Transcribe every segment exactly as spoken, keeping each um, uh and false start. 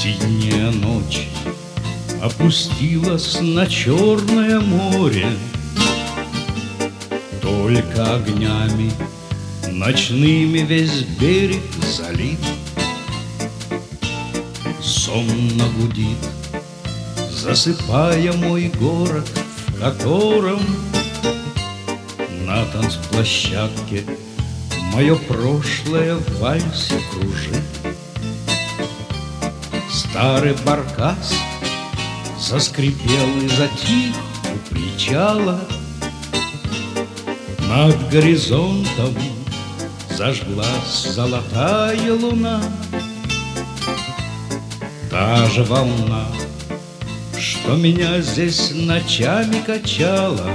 Синяя ночь опустилась на Черное море, только огнями ночными весь берег залит. Сонно гудит, засыпая мой город, в котором на танцплощадке мое прошлое в вальсе кружит. Старый баркас заскрипел и затих у причала. Над горизонтом зажглась золотая луна. Та же волна, что меня здесь ночами качала,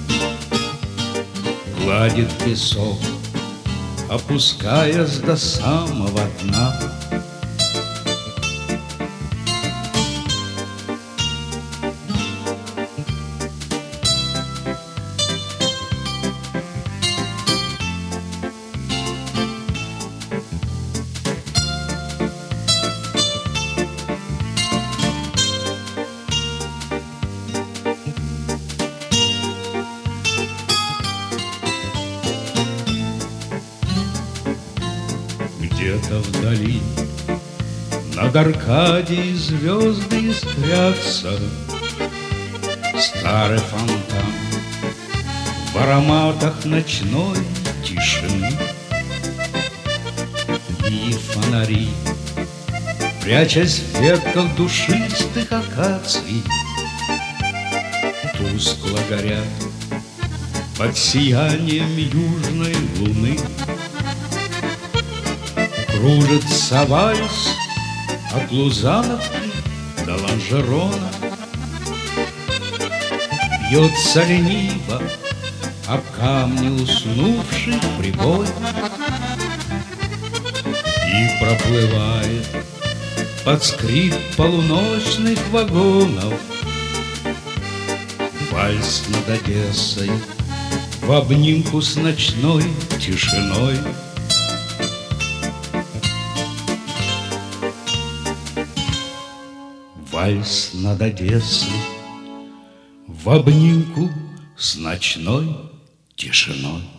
гладит песок, опускаясь до самого дна. Где-то вдали над Аркадией звезды искрятся. Старый фонтан в ароматах ночной тишины. И фонари, прячась в ветках душистых акаций, тускло горят под сиянием южной луны. Кружится вальс от Лузановки до Ланжерона, бьется лениво об камни уснувший прибой и проплывает под скрип полуночных вагонов вальс над Одессой в обнимку с ночной тишиной. Вальс над Одессой в обнимку с ночной тишиной.